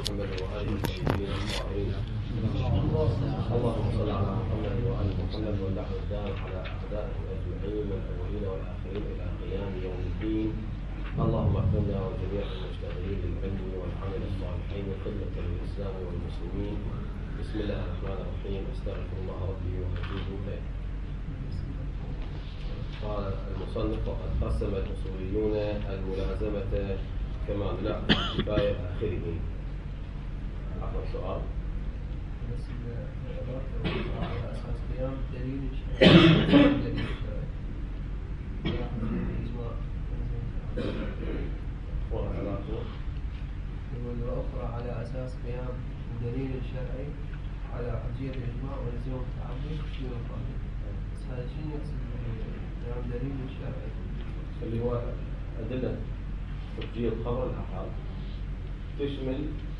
محمد وآله الطيبين الطاهرين. اللهم صل على محمد وآل محمد واللحم الدار على أعدائه أجمعين الأولين والآخرين إلى قيام يوم الدين. اللهم اغفرنا وجميع المشتغلين بالعلم والعمل الصالحين خدمة للإسلام والمسلمين. بسم الله الرحمن الرحيم. أستغفر الله ربي وأتوب إليه. قال المصنف: وقد قسم الأصوليون الملازمة كما نلاحظ في كفاية آخره. آخر سؤال. على أساس قيام دليل الشرعي. والأخرى على أساس قيام دليل الشرعي على حجية الإجماع ولزوم التعبد شنو القانون؟ بس هذا شنو يقصد قيام دليل الشرعي؟ اللي هو أدلة حجية خبر الأحاد تشمل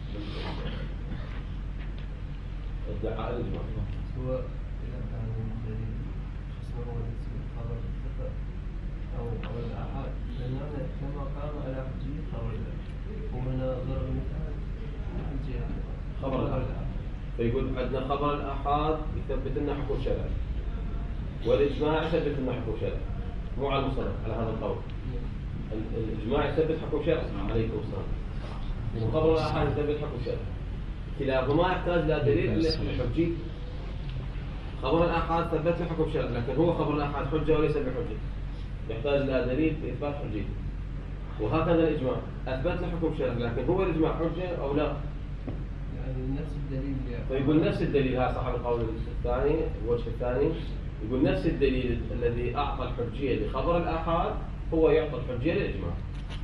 ادعاء الإجماع. هو إذا كان دليل اسمه خبر الثقة أو الأحاد لأنه كما قام على حجية خبر ومن ضرب مثال حجية خبر الأحاد. فيقول عندنا خبر الأحاد يثبت لنا حكم شرعي والإجماع يثبت لنا حكم شرعي، مو على المصنف على هذا القول. الإجماع يثبت حكم شرعي عليكم السلام، وخبر الأحاد يثبت حكم شرعي. كلاهما يحتاج إلى دليل حجي. خبر الآحاد ثبت له حكم شرعي، لكن هو خبر الآحاد حجة وليس بحجة، يحتاج إلى دليل لإثبات حجيته. وهكذا الإجماع أثبت له حكم شرعي، لكن هو الإجماع حجة أو لا؟ يعني نفس الدليل. فيقول نفس الدليل. هذا صاحب القول الثاني، الوجه الثاني يقول نفس الدليل الذي أعطى الحجية لخبر الآحاد هو يعطي الحجية للإجماع.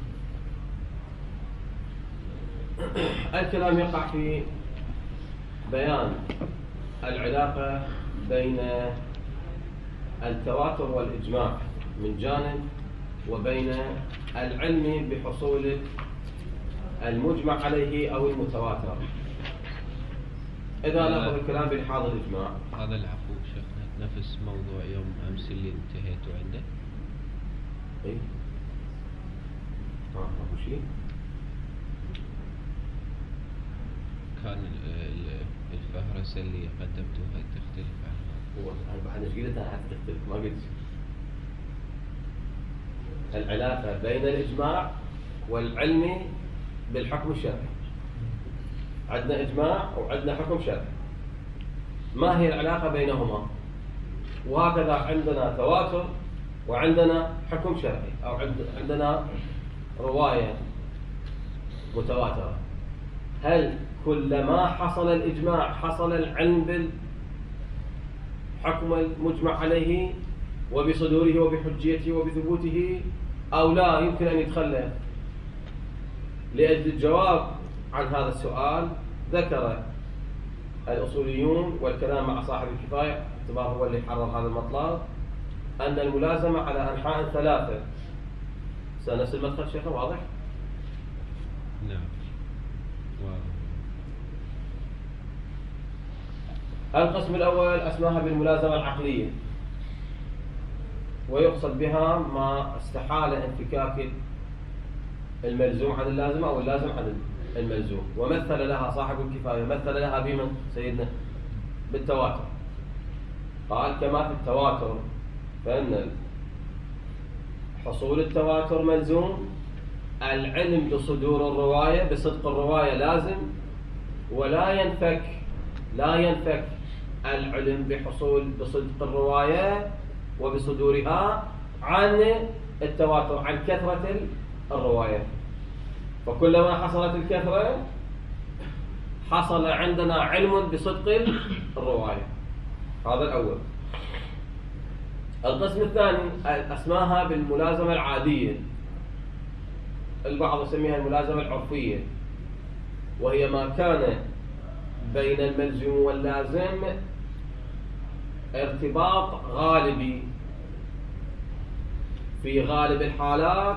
الكلام يقع في بيان العلاقة بين التواتر والإجماع من جانب، وبين العلم بحصول المجمع عليه أو المتواتر. إذا لاحظ الكلام بلحاظ الإجماع. هذا العفو شيخنا نفس موضوع يوم أمس اللي انتهيتوا عنده. إيه؟ أبو شيء؟ كان الفهرسة اللي قدمتوها تختلف عنها. هو بعد ايش قلت انا تختلف؟ ما قلت العلاقة بين الإجماع والعلم بالحكم الشرعي. عندنا إجماع وعندنا حكم شرعي. ما هي العلاقة بينهما؟ وهكذا عندنا تواتر وعندنا حكم شرعي، أو عندنا رواية متواترة. هل كلما حصل الإجماع حصل العلم بالحكم المجمع عليه وبصدوره وبحجيته وبثبوته، أو لا يمكن أن يتخلف؟ لأجل الجواب عن هذا السؤال ذكر الأصوليون، والكلام مع صاحب الكفاية باعتباره هو اللي حرر هذا المطلب، أن الملازمة على أنحاء ثلاثة. سنفس المدخل شيخنا واضح؟ نعم. القسم الأول أسماها بالملازمة العقلية، ويقصد بها ما استحال انفكاك الملزوم عن اللازم أو اللازم عن الملزوم. ومثل لها صاحب الكفاية، مثل لها بمن سيدنا؟ بالتواتر. قال كما في التواتر فإن حصول التواتر ملزوم، العلم بصدور الرواية بصدق الرواية لازم، ولا ينفك العلم بصدق الرواية وبصدورها عن التواتر، عن كثرة الرواية. فكلما حصلت الكثرة حصل عندنا علم بصدق الرواية. هذا الأول. القسم الثاني أسماها بالملازمة العادية، البعض يسميها الملازمة العرفية، وهي ما كان بين الملزوم واللازم ارتباط غالبي. في غالب الحالات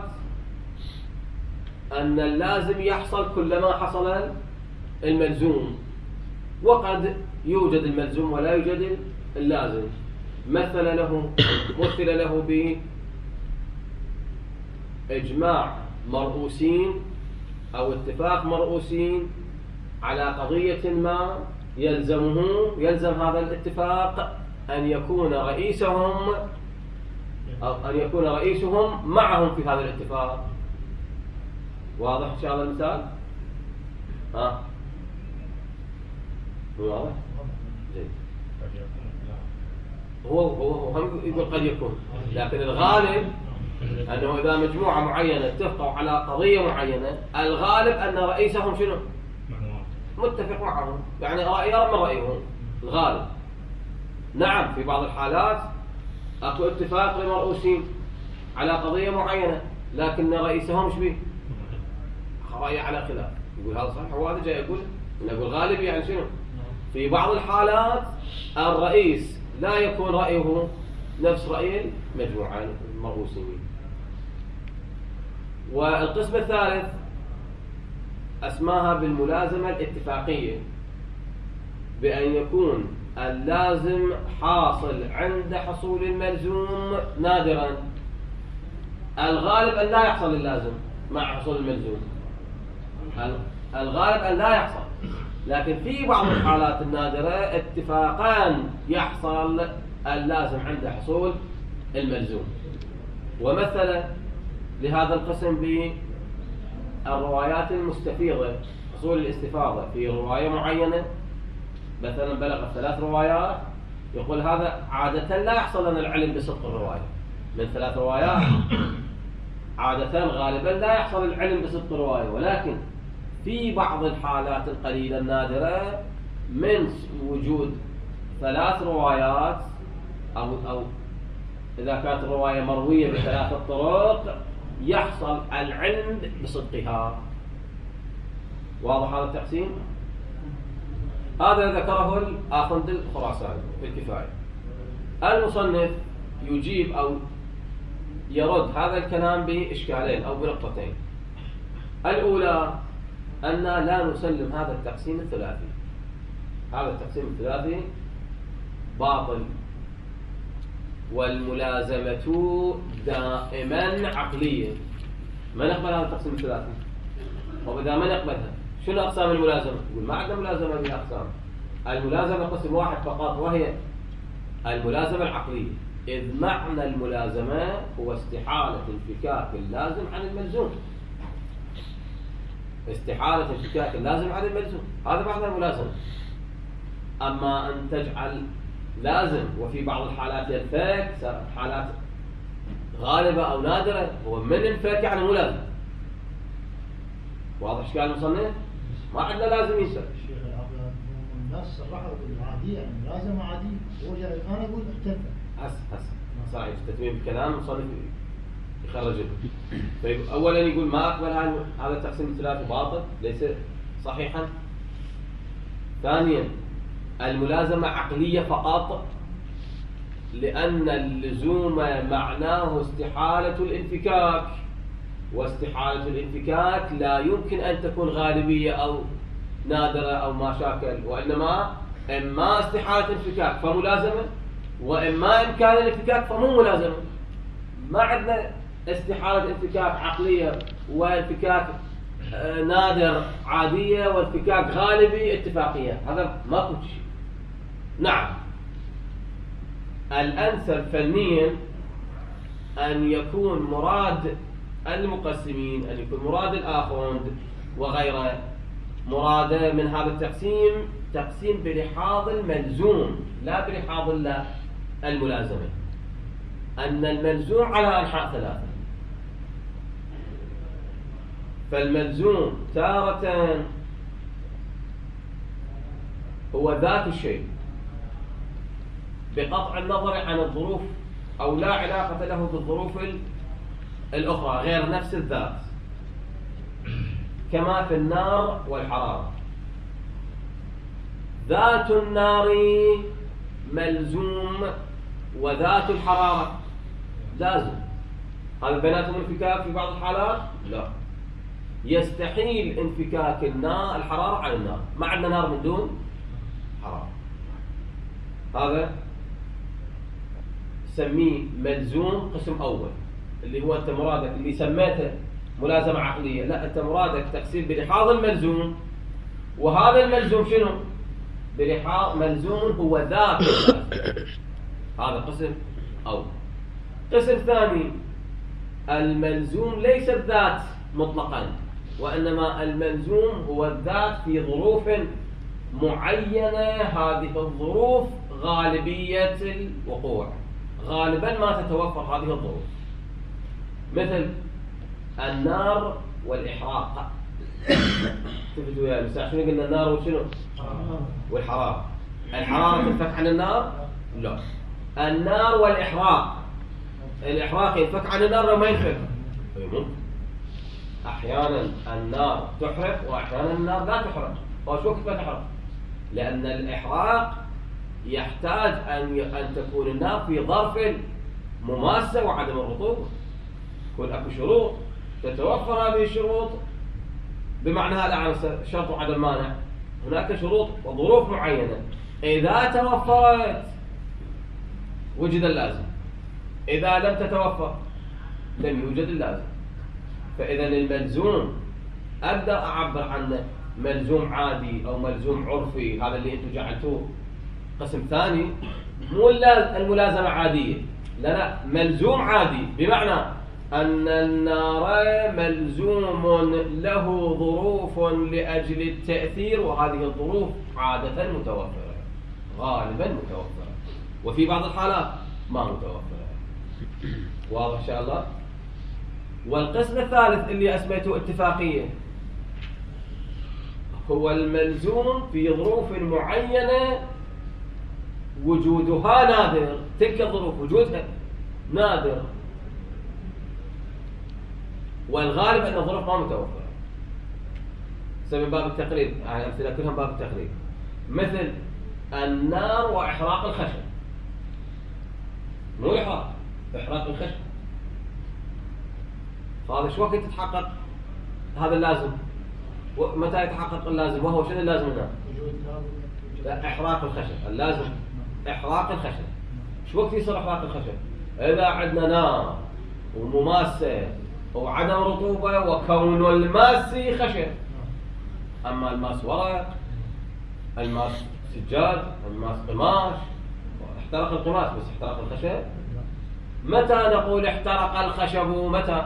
أن اللازم يحصل كلما حصل الملزوم، وقد يوجد الملزوم ولا يوجد اللازم. مثل له بإجماع مرؤوسين أو اتفاق مرؤوسين على قضية ما يلزم هذا الاتفاق أن يكون رئيسهم معهم في هذا الاتفاق. واضح إن شاء الله المثال؟ مو واضح؟ جيد. هو هم يقول قد يكون، لكن الغالب أنه إذا مجموعة معينة اتفقوا على قضية معينة، الغالب أن رئيسهم شنو؟ متفق معهم، يعني رأيه من رأيهم الغالب. نعم في بعض الحالات أكو اتفاق لمرؤوسين على قضية معينة، لكن رئيسهم ايش بيه؟ رأي على خلاف. يقول هذا صحيح وهذا جاي يقول نقول غالب يعني شنو؟ في بعض الحالات الرئيس لا يكون رأيه نفس رأي المجموعة المرؤوسين. والقسم الثالث أسماها بالملازمة الاتفاقية، بأن يكون اللازم حاصل عند حصول الملزوم نادرا. الغالب أن لا يحصل اللازم مع حصول الملزوم، الغالب أن لا يحصل، لكن في بعض الحالات النادرة اتفاقان يحصل اللازم عند حصول الملزوم. ومثل لهذا القسم بالروايات المستفيضة، حصول الاستفاضة في رواية معينة مثلا بلغت 3 روايات، يقول هذا عادة لا يحصل لنا العلم بصدق الرواية من 3 روايات، عادة غالبا لا يحصل العلم بصدق الرواية، ولكن في بعض الحالات القليلة النادرة من وجود 3 روايات أو إذا كانت الرواية مروية ب3 طرق يحصل العلم بصدقها. واضح هذا التقسيم؟ هذا ذكره الآخوند الخراساني في الكفاية. المصنف يجيب أو يرد هذا الكلام بإشكالين أو بنقطتين. الأولى أن لا نسلم هذا التقسيم الثلاثي. هذا التقسيم الثلاثي باطل، والملازمة دائما عقلية. ما نقبل هذا التقسيم الثلاثي. وإذا ما نقبلها شنو أقسام الملازمة؟ يقول ما عندنا ملازمة بالأقسام. الملازمة قسم واحد فقط، وهي الملازمة العقلية، إذ معنى الملازمة هو استحالة انفكاك اللازم عن الملزوم. استحالة انفكاك اللازم عن الملزوم، هذا معنى الملازمة. أما أن تجعل لازم وفي بعض الحالات ينفك، حالات غالبة أو نادرة، هو من انفك يعني ملازم. واضح اشكال المصنف؟ ما عندنا لازم ينسى. الشيخ الناس صرحوا بالعادية، يعني ملازمة عادية، هو جاي الآن يقول اختلف. صحيح تتميم الكلام المصنف يخرجه. طيب أولا يقول ما أقبل هذا التقسيم الثلاثي باطل ليس صحيحا. ثانيا الملازمة عقلية فقط، لأن اللزوم معناه استحالة الانفكاك، واستحالة الانفكاك لا يمكن أن تكون غالبية أو نادرة أو ما شاكل، وإنما إما استحالة الانفكاك فملازمة، وإما إمكان الانفكاك فمو ملازمة. ما عندنا استحالة انفكاك عقلية وانفكاك نادر عادية وانفكاك غالبي اتفاقية، هذا ما كنت شيء. نعم الأنسب فنيا أن يكون مراد المقسمين، أن يكون مراد الآخوند وغيره مراد من هذا التقسيم تقسيم بلحاظ الملزوم لا بلحاظ الملازمة، أن الملزوم على أنحاء 3. فالملزوم تارة هو ذات الشيء بقطع النظر عن الظروف، أو لا علاقة له بالظروف الأخرى غير نفس الذات، كما في النار والحرارة. ذات النار ملزوم وذات الحرارة لازم. هذا بيناتهم انفكاك في بعض الحالات؟ لا، يستحيل انفكاك الحرارة عن النار. ما عندنا نار من دون حرارة. هذا سميه ملزوم قسم أول، اللي هو أنت مرادك اللي سميته ملازمة عقلية، لا أنت مرادك تقسيم بلحاظ الملزوم وهذا الملزوم شنو؟ بلحاظ ملزوم هو ذات اللازم. هذا قسم أول. قسم ثاني، الملزوم ليس الذات مطلقا، وإنما الملزوم هو الذات في ظروف معينة. هذه الظروف غالبية الوقوع، غالبا ما تتوفر هذه الظروف، مثل النار والإحراق. تفتوا يا مساء شنو قلنا؟ النار وشنو؟ والحرارة. الحرارة تنفك عن النار؟ لا. النار والإحراق، الإحراق ينفك عن النار ولا ما ينفك؟ ممكن. أحيانا النار تحرق وأحيانا النار لا تحرق. وش وقت ما تحرق؟ لأن الإحراق يحتاج أن تكون النار في ظرف مماسة وعدم الرطوبة. يكون أكو شروط، تتوفر هذه الشروط بمعنى هذا شرط وعدم مانع. هناك شروط وظروف معينة، إذا توفرت وجد اللازم، إذا لم تتوفر لم يوجد اللازم. فإذا الملزوم أقدر أعبر عنه ملزوم عادي أو ملزوم عرفي، هذا اللي أنتم جعلتوه قسم ثاني. مو الملازمة عادية، لا، ملزوم عادي، بمعنى أن النار ملزوم له ظروف لأجل التأثير، وهذه الظروف عادة متوفرة، غالبا متوفرة، وفي بعض الحالات ما متوفرة. واضح إن شاء الله؟ والقسم الثالث اللي أسميته اتفاقية، هو الملزوم في ظروف معينة وجودها نادر. تلك الظروف وجودها نادر، والغالب أن الظروف ما متوفرة. من باب التقريب، يعني أمثلة كلها باب التقريب، مثل النار وإحراق الخشب. مو إحراق الخشب، فهذا شو وقت يتحقق هذا اللازم؟ متى يتحقق اللازم؟ وهو شنو اللازم هنا؟ لا، إحراق الخشب. اللازم إحراق الخشب. شو وقت يصير إحراق الخشب؟ إذا عندنا نار ومماسة وعدم رطوبة وكون الماس خشب. أما الماس ورق، الماس سجاد، الماس قماش، احترق القماش بس احترق الخشب. متى نقول احترق الخشب؟ متى؟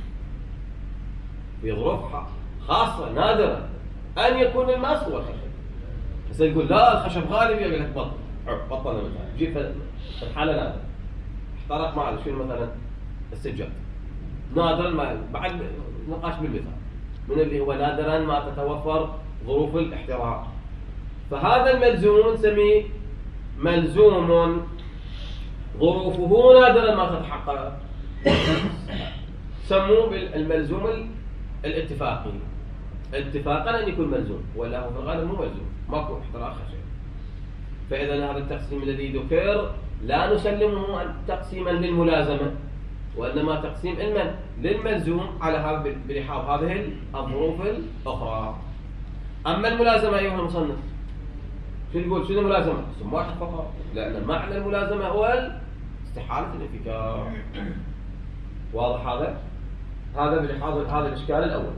في ظروف خاصة نادرة أن يكون الماس هو الخشب. بس يقول لا الخشب غالب، يقول لك بطل مثلا جيب الحالة نادرة احترق مع شنو مثلا السجاد، نادرا ما بعد نقاش بالمثال من اللي هو نادرا ما تتوفر ظروف الاحتراق. فهذا الملزوم نسميه ملزوم ظروفه نادرا ما تتحقق، سموه بالملزوم الاتفاقي. اتفاقا أن يكون ملزوم، ولا هو في الغالب مو ملزوم، ماكو احتراق خشب. فإذا هذا التقسيم الذي ذكر لا نسلمه تقسيما للملازمة، وإنما تقسيم للملزوم على هذا بلحاظ هذه الظروف الأخرى. أما الملازمة أيها المصنف شو يقول؟ شنو الملازمة؟ اسم واحد فقط، لأن معنى الملازمة هو استحالة الانفكاك. واضح هذا؟ هذا بلحاظ هذا الإشكال الأول.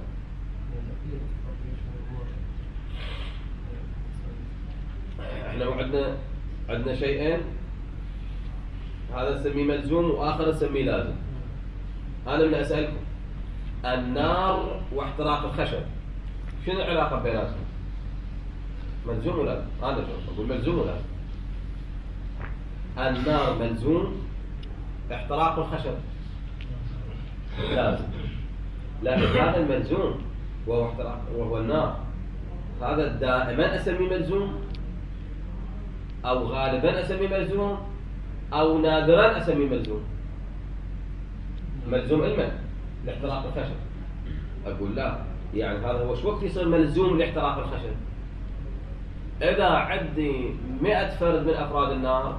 احنا عندنا شيئين، هذا نسميه ملزوم وآخر نسميه لازم. أنا من أسألكم، النار واحتراق الخشب شنو العلاقة بيناتهم؟ ملزوم ولا لازم؟ أنا أقول ملزوم ولا لازم؟ النار ملزوم، احتراق الخشب لازم. لكن هذا الملزوم وهو احتراق وهو النار، هذا دائما أسميه ملزوم، أو غالبا أسميه ملزوم، أو نادرا أسميه ملزوم. ملزوم لاحتراق الخشب. أقول لا، يعني هذا هو شو وقت يصير ملزوم لاحتراق الخشب؟ إذا عندي 100 فرد من أفراد النار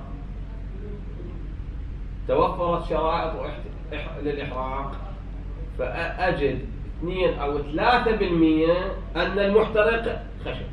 توفرت شرائط للإحراق، فأجد 2 أو 3% أن المحترق خشب،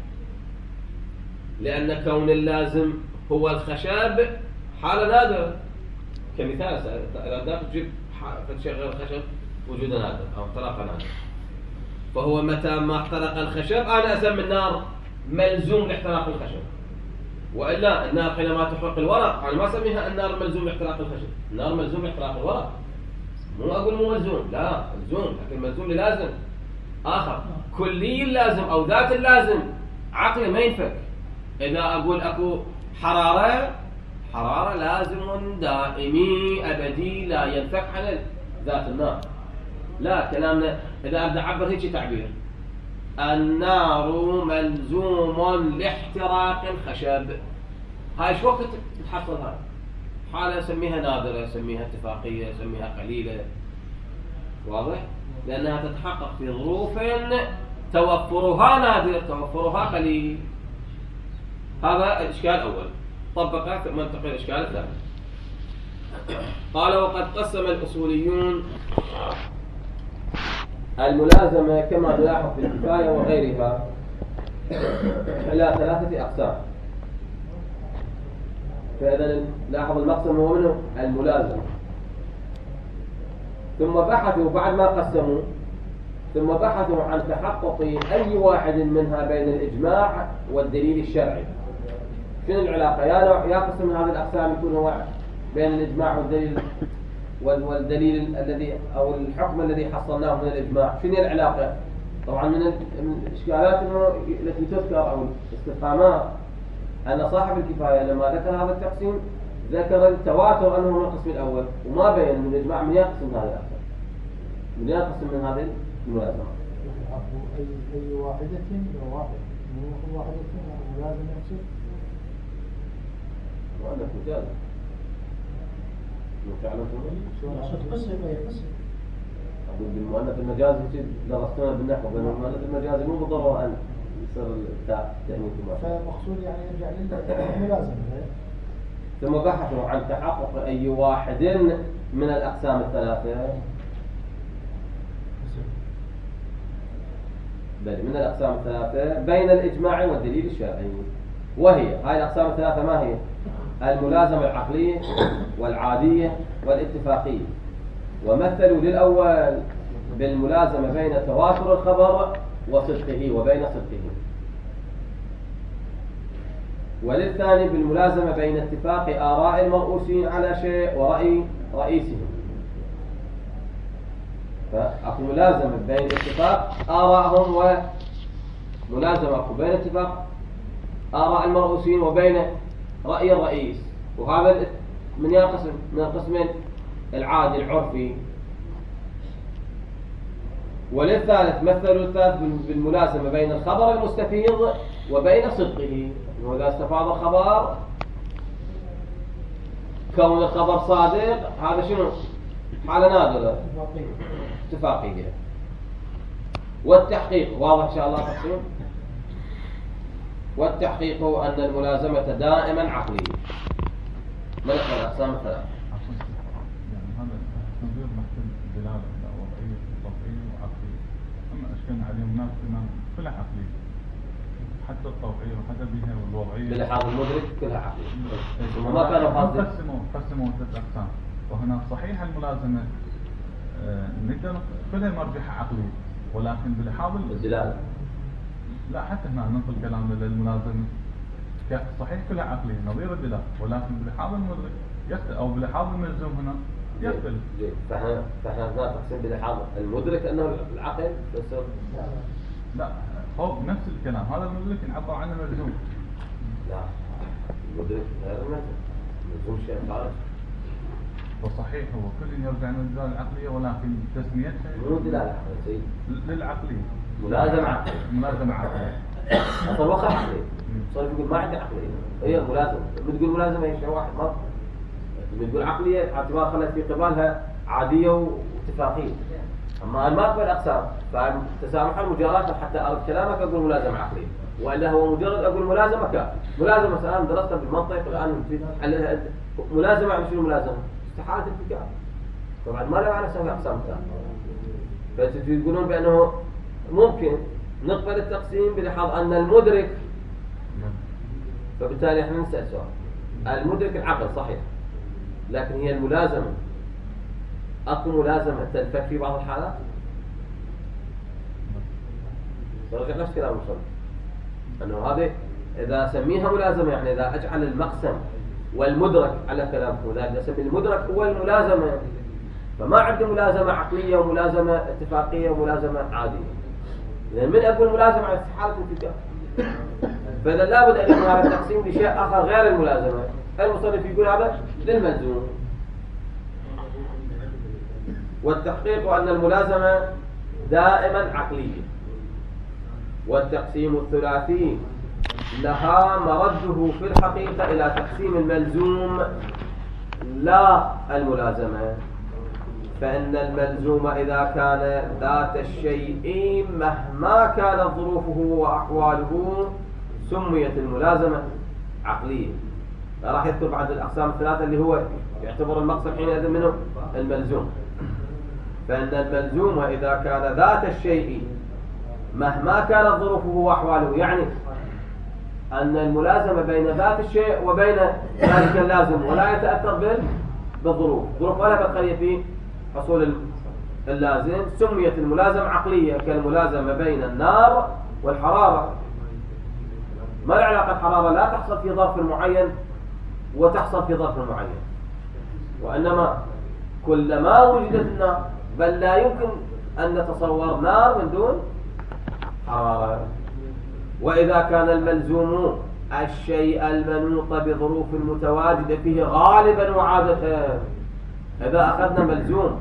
لأن كون اللازم هو الخشب حالة نادرة. كمثال إذا تجيب تشغل الخشب وجوده نادر أو احتراق نادر، فهو متى ما احترق الخشب أنا أسمي النار ملزوم لاحتراق الخشب. وإلا النار حينما تحرق الورق أنا ما أسميها النار ملزوم لاحتراق الخشب، النار ملزوم لاحتراق الورق، مو أقول مو ملزوم، لا ملزوم، لكن ملزوم للازم آخر. كلي اللازم أو ذات اللازم عقلي ما ينفك. إذا أقول أكو حرارة لازم دائمي أبدي لا ينفك عن ذات النار. لا، كلامنا إذا أبدأ أعبر هيك تعبير: النار ملزوم لاحتراق الخشب. هاي شو وقت تحصل هاي؟ حالة أسميها نادرة، أسميها اتفاقية، أسميها قليلة. واضح؟ لأنها تتحقق في ظروف توفرها نادر، توفرها قليل. هذا الإشكال الأول. طبقه ثم ننتقل الإشكال الثاني. قال: وقد قسم الأصوليون الملازمة كما تلاحظ في الكفاية وغيرها إلى 3 أقسام. فإذا لاحظ المقسم هو منه الملازمة. ثم بحثوا بعد ما قسموا ثم بحثوا عن تحقق أي واحد منها بين الإجماع والدليل الشرعي. شنو العلاقة؟ يا قسم من هذه الأقسام يكون هو بين الإجماع والدليل الذي أو الحكم الذي حصلناه من الإجماع. شنو العلاقة؟ طبعا من الإشكالات التي تذكر أو الاستفهامات أن صاحب الكفاية لما ذكر هذا التقسيم ذكر التواتر أنه من القسم الأول، وما بين من الإجماع من يقسم هذا الأقسام، من يقسم من هذه الملازمة. أي واحدة لو واحد مو واحدة ملازم نفسه وأنا مجاز قسم يقسم. أقول بالمؤنث المجازي درستنا بالنحو بأن المؤنث المجازي مو بالضرورة أن يصير التأنيث ما. فالمقصود يعني يرجع للملازمة. ثم بحثوا عن تحقق أي واحد من الأقسام الثلاثة من الأقسام الثلاثة بين الإجماع والدليل الشرعي. وهي هاي الأقسام الثلاثة ما هي؟ الملازمة العقلية والعادية والاتفاقية. ومثلوا للأول بالملازمة بين تواتر الخبر وصدقه وبين صدقه، وللثاني بالملازمة بين اتفاق آراء المرؤوسين على شيء ورأي رئيسهم. فأكو ملازمة بين اتفاق آرائهم وملازمة بين اتفاق آراء المرؤوسين وبين رأي الرئيس. وهذا من ينقسم من القسمين العادي العرفي. وللثالث مثلوا الثالث بالملازمة بين الخبر المستفيض وبين صدقه. وإذا استفاض الخبر كون الخبر صادق هذا شنو؟ حالة نادرة اتفاقية. والتحقيق واضح إن شاء الله تقسيم. والتحقيق أن الملازمة دائما عقلية. من الأقسام الثلاثة. يعني هذا نظير بحث الدلالة وضعية وطبيعية وعقلية. أما أشكالنا عليهم ناس كلها عقلية، حتى الطوعية وحتى بها والوضعية باللحاظ المدرك كلها عقلية. وما كانوا قاصدين. قسموا 3 أقسام. وهنا صحيح الملازمة نقدر كلها مرجحة عقلية، ولكن بلحاظ الدلالة لا، حتى هنا ننقل كلامنا للملازمة صحيح كلها عقلية نظير الدلالة، ولكن بلحاظ المدرك أو بلحاظ الملزوم هنا يقبل. فاحنا هنا تقسيم بلحاظ المدرك أنه العقل بس. لا، هو نفس الكلام، هذا المدرك يعبر عنه ملزوم. لا، المدرك غير الملزوم شيء خارج. وصحيح هو كل يرجع للدلالة العقلية، ولكن تسميتها مو دلالة عقلية للعقلية. ملازمة عقلية. ملازمة عقلية. أصل وقع عقلية. صار يقول ما عندي عقلية. هي ملازمة. بتقول ملازمة هي شيء واحد ما. بتقول عقلية اعتبار خلت في قبالها عادية واتفاقية. أما ما أقبل أقسام فتسامحا مجاراة حتى أرد كلامك أقول ملازمة عقلية. وإلا هو مجرد أقول ملازمة كافي. ملازمة مثلا درستها بالمنطق الآن حلها أنت. ملازمة عن شنو ملازمة؟ استحالة الفكاء. طبعا ما له معنى نسوي أقسام ثانية. فتقولون بأنه ممكن نقبل التقسيم بلحاظ أن المدرك. فبالتالي احنا نسأل سؤال. المدرك العقل صحيح، لكن هي الملازمة أكو ملازمة تنفك في بعض الحالات. رجع نفس كلام المصنف. أنه هذه إذا سميها ملازمة يعني إذا أجعل المقسم والمدرك على كلامه وذلك أسمي المدرك هو الملازمة، فما عندي ملازمة عقلية وملازمة اتفاقية وملازمة عادية. لأن من أقول ملازمة على استحالة انتفاق، فإذا لابد أن يكون هذا التقسيم لشيء آخر غير الملازمة. المصنف يقول هذا للملزوم. والتحقيق أن الملازمة دائما عقلية، والتقسيم الثلاثي لها مرده في الحقيقة إلى تقسيم الملزوم لا الملازمة، فإن الملزوم إذا كان ذات الشيء مهما كانت ظروفه وأحواله سميت الملازمة عقلية. راح يذكر بعد الأقسام الثلاثة اللي هو يعتبر المقصد حينئذ منه الملزوم. فإن الملزوم إذا كان ذات الشيء مهما كانت ظروفه وأحواله، يعني أن الملازمة بين ذات الشيء وبين ذلك اللازم، ولا يتأثر بالظروف، ظروف ولا بقية في حصول اللازم، سميت الملازمة عقلية، كالملازمة بين النار والحرارة. ما العلاقة؟ الحرارة لا تحصل في ظرف معين وتحصل في ظرف معين، وإنما كلما وجدت النار، بل لا يمكن أن نتصور نار من دون حرارة. وإذا كان الملزوم الشيء المنوط بظروف متواجدة فيه غالبا وعادة، إذا أخذنا ملزوم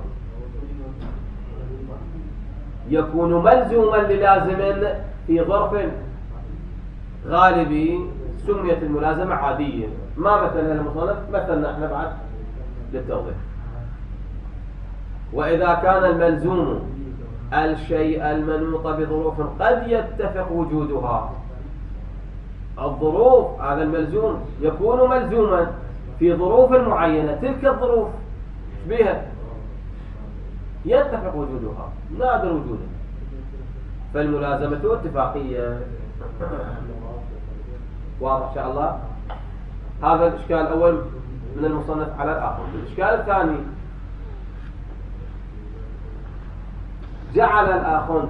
يكون ملزوما للازم في ظرف غالبي سميت الملازمة عادية. ما مثلها المصنف؟ مثلنا احنا بعد للتوضيح. وإذا كان الملزوم الشيء المنوط بظروف قد يتفق وجودها، الظروف هذا الملزوم يكون ملزوما في ظروف معينة، تلك الظروف بها يتفق وجودها نادر وجودها، فالملازمة اتفاقية. واضح إن شاء الله؟ هذا الإشكال الأول من المصنف على الآخر. الإشكال الثاني، جعل الآخر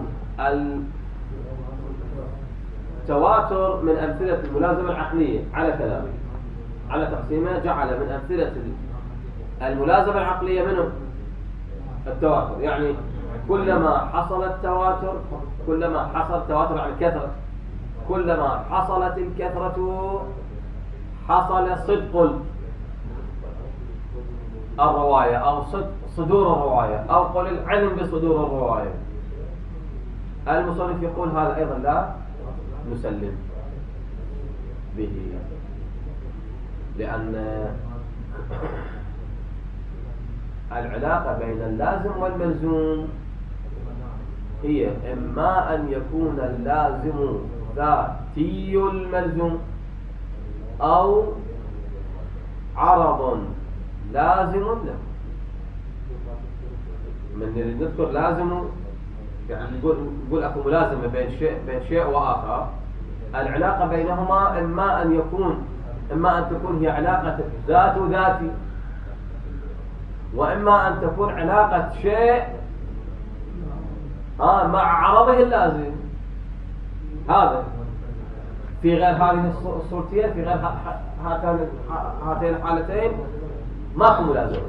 التواتر من أمثلة الملازمة العقلية على كلامه، على تقسيمه، جعل من أمثلة الملازمة العقلية منه التواتر. يعني كلما حصل التواتر، كلما حصل التواتر عن الكثرة، كلما حصلت الكثرة حصل صدق الرواية أو صدور الرواية، أو قل العلم بصدور الرواية. المصنف يقول هذا أيضا لا نسلم به، لأن العلاقة بين اللازم والملزوم هي إما أن يكون اللازم ذاتي الملزوم أو عرض لازم له. من نذكر لازم يعني نقول أكو ملازمة بين شيء وآخر، العلاقة بينهما إما أن تكون هي علاقة ذات ذاتي، وإما أن تكون علاقة شيء مع عرضه اللازم. هذا في غير هذه الصورتين، في غير هاتين الحالتين ماكو ملازمة.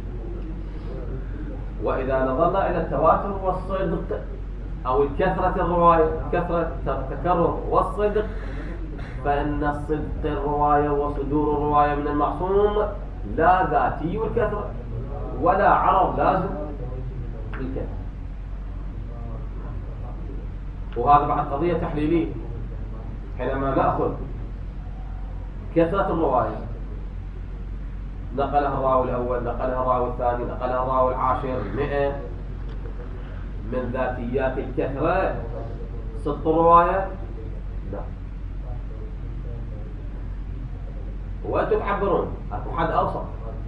وإذا نظرنا إلى التواتر والصدق أو كثرة الرواية، كثرة التكرر والصدق، فإن صدق الرواية وصدور الرواية من المعصوم لا ذاتي الكثرة ولا عرض لازم الكثرة. وهذا بعد قضية تحليلية. حينما نأخذ كثرة الرواية، نقلها الراوي الأول، نقلها الراوي الثاني، نقلها الراوي العاشر، 100 من ذاتيات الكثرة صدق الرواية؟ لا. وأنتم تعبرون أكو حد أوسط.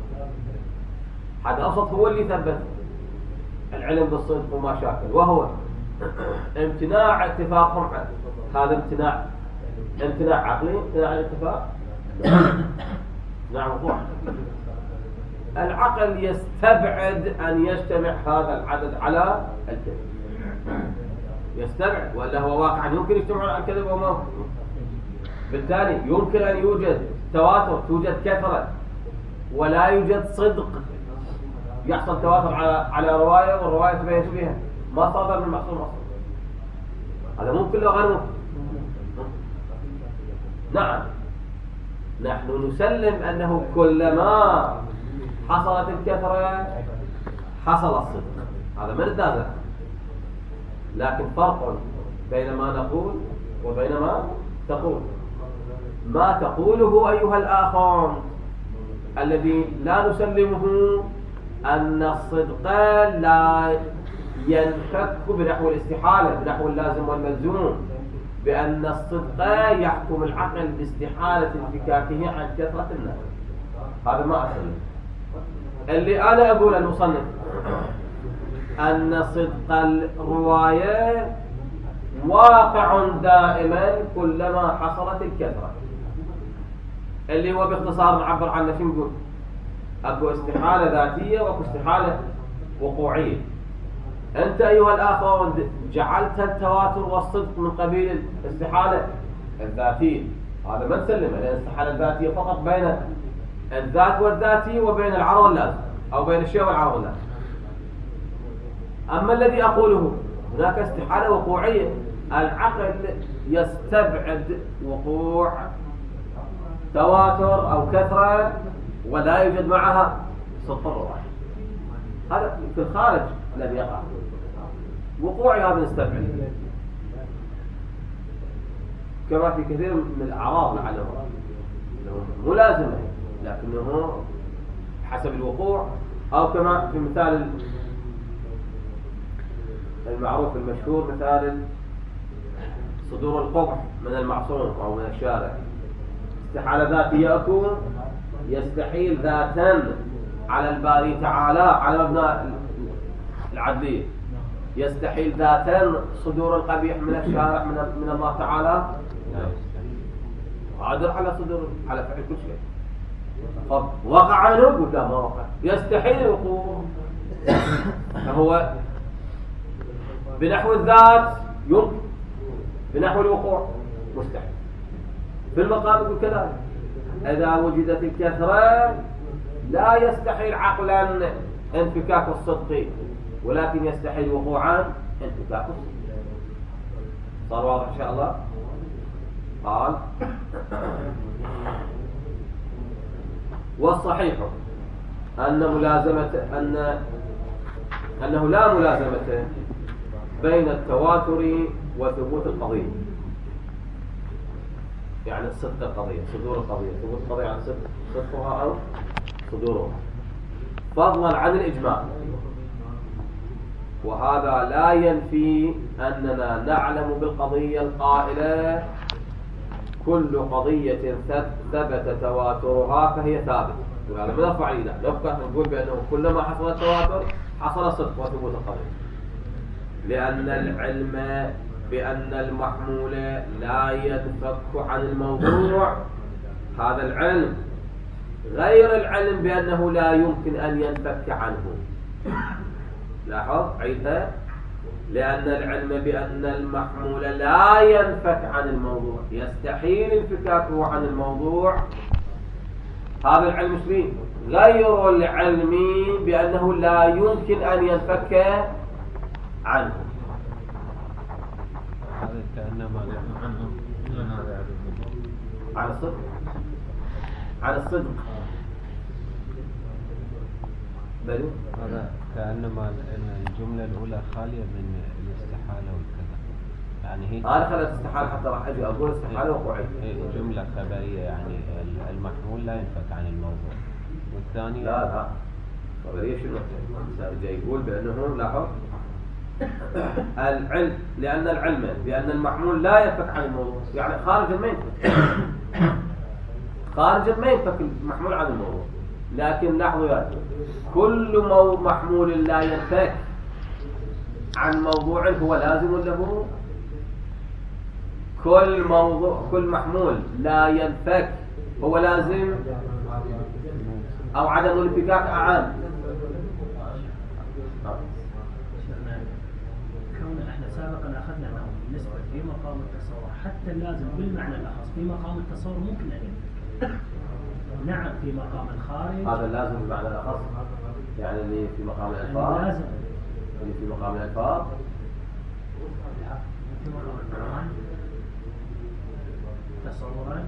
حد أوسط هو اللي ثبت العلم بالصدق وما شاكل، وهو امتناع اتفاقهم عنه. هذا امتناع عقلي، امتناع الاتفاق. نعم وضوح. العقل يستبعد أن يجتمع هذا العدد على الكذب، يستبعد، ولا هو واقعا يمكن يجتمعون على الكذب وما بالتالي يمكن أن يوجد تواتر، توجد كثرة ولا يوجد صدق، يحصل تواتر على رواية والرواية تبين فيها ما صادر من معصوم أصلا. هذا ممكن لو غير ممكن. نعم، نحن نسلم أنه كلما حصلت الكثرة حصل الصدق، هذا ما نتنازع، لكن فرق بين ما نقول وبين ما تقول. ما تقوله أيها الآخر الذي لا نسلمه أن الصدق لا ينفك بنحو الاستحالة، بنحو اللازم والملزوم، بأن الصدق يحكم العقل باستحالة انفكاكه عن كثرة الناس، هذا ما أسلم. اللي أنا أقول المصنف أن صدق الرواية واقع دائما كلما حصلت الكثرة، اللي هو باختصار نعبر عنه شو نقول؟ أكو استحالة ذاتية وأكو استحالة وقوعية. أنت أيها الآخر جعلت التواتر والصدق من قبيل الاستحالة الذاتية، هذا ما نسلمه، لأن الاستحالة الذاتية فقط بين الذات والذاتي وبين العرض اللازم، أو بين الشيء والعرض اللازم. أما الذي أقوله هناك استحالة وقوعية، العقل يستبعد وقوع تواتر أو كثرة ولا يوجد معها صدق الرواية، هذا في الخارج الذي يقع. وقوعي هذا نستبعد، كما في كثير من الأعراض لعله ملازمة لكنه حسب الوقوع، أو كما في مثال المعروف المشهور مثال صدور القبح من المعصوم أو من الشارع. استحالة ذاتية أكو، يستحيل ذاتا على الباري تعالى على مبنى العدلية، يستحيل ذاتا صدور القبيح من الشارع من الله تعالى، قادر على صدور على فعل كل شيء. طب وقع نقول لا ما وقع، يستحيل الوقوع، فهو بنحو الذات يمكن، بنحو الوقوع مستحيل. في المقام يقول كذلك، إذا وجدت الكثرة لا يستحيل عقلا انفكاك الصدق، ولكن يستحيل وقوعا انفكاك الصدق. صار واضح إن شاء الله؟ قال والصحيح أنه لا ملازمة بين التواتر وثبوت القضية، يعني صدق القضية، صدور القضية، ثبوت القضية عن صدقها أو صدورها، فضلا عن الإجماع. وهذا لا ينفي أننا نعلم بالقضية القائلة كل قضية ثبت تواترها فهي ثابتة، وهذا ما نرفع إليه، نبقى نقول بأنه كلما حصل التواتر حصل صدق وثبوت القضية، لأن العلم بأن المحمول لا ينفك عن الموضوع هذا العلم غير العلم بأنه لا يمكن أن ينفك عنه. لاحظ عيدها، لأن العلم بأن المحمول لا ينفك عن الموضوع، يستحيل انفكاكه عن الموضوع، هذا العلم شبيه غير العلم بأنه لا يمكن أن ينفك عنه. هذا كأنما عن الصدق، عن الصدق بلو. هذا كأنما الجملة الأولى خالية من الاستحالة والكذا، يعني هي أنا خلت استحالة حتى راح أجي أقول استحالة وقوعية، جملة خبرية، يعني المحمول لا ينفك عن الموضوع. والثانية لا خبرية شنو؟ جاي يقول بأنه لاحظ العلم، لأن العلم بأن المحمول لا ينفك عن الموضوع، يعني خارج ما ينفك، خارج ما ينفك المحمول عن الموضوع. لكن لاحظوا يعني كل محمول لا ينفك عن موضوع هو لازم له، كل محمول لا ينفك هو لازم أو عدم الانفكاك أعام. كون احنا سابقا أخذنا أنه بالنسبة في مقام التصور حتى اللازم بالمعنى الأخص في مقام التصور ممكن أن يدل. نعم في مقام الخارج هذا اللازم بمعنى الأخص، يعني اللي في مقام الألفاظ، لازم اللي في مقام الألفاظ في مقام القرآن تصورا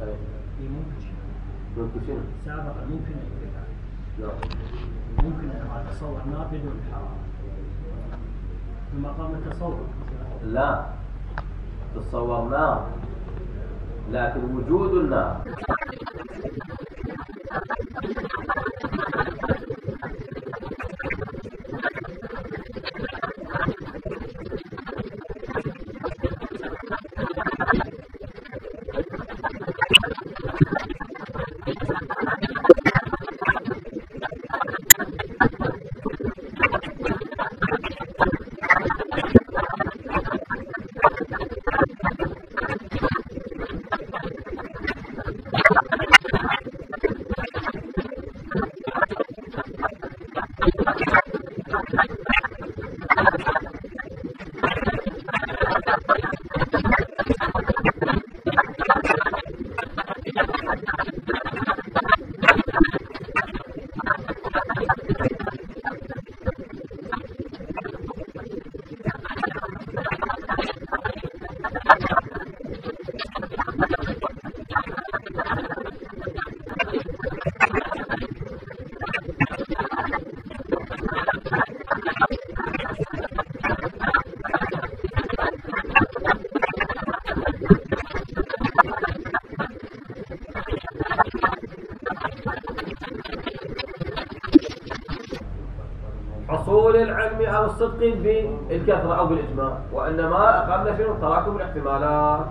ممكن شنو؟ سابقا ممكن أن يدل. نعم. ممكن أن أتصور نار بدون الحرارة في مقام التصور. لا تصور نار لكن وجود النار حصول العلم أو الصدق بالكثرة أو بالإجماع، وإنما أخذنا شنو تراكم الاحتمالات.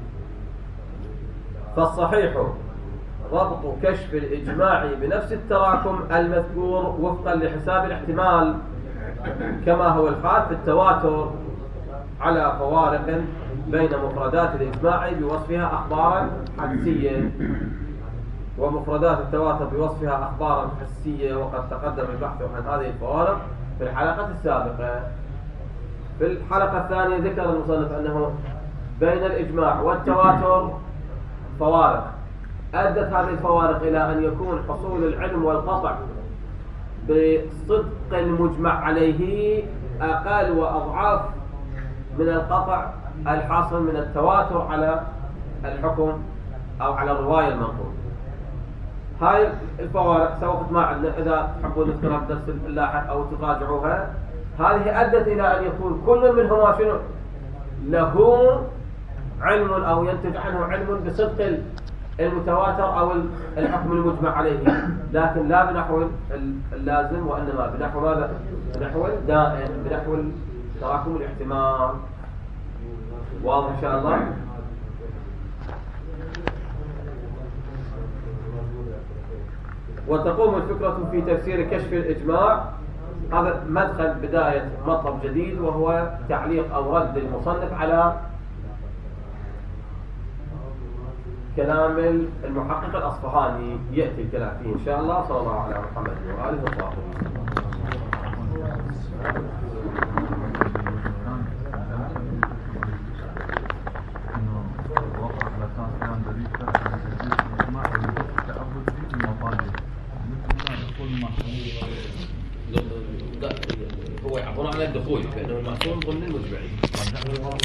فالصحيح ربط كشف الإجماع بنفس التراكم المذكور وفقا لحساب الاحتمال كما هو الحال في التواتر على فوارق بين مفردات الإجماع بوصفها أخبارا حدسية ومفردات التواتر بوصفها أخبارا حسية، وقد تقدم البحث عن هذه الفوارق في الحلقة السابقة. في الحلقة الثانية ذكر المصنف أنه بين الإجماع والتواتر فوارق، أدت هذه الفوارق إلى أن يكون حصول العلم والقطع بصدق المجمع عليه أقل وأضعاف من القطع الحاصل من التواتر على الحكم أو على الرواية المنقول. هاي الفوارق سوف ما عندنا، إذا تحبون نذكرها في الدرس اللاحق أو تراجعوها. هذه أدت إلى أن يكون كل منهما شنو له علم أو ينتج عنه علم بصدق المتواتر أو الحكم المجمع عليه، لكن لا بنحو اللازم، وإنما بنحو ماذا؟ بنحو الدائم، بنحو تراكم الاحتمال. واضح إن شاء الله؟ وتقوم الفكرة في تفسير كشف الإجماع. هذا مدخل بداية مطلب جديد، وهو تعليق أو رد المصنف على كلام المحقق الأصفهاني، يأتي الكلام فيه إن شاء الله. صلى الله على محمد وآله وصحبه.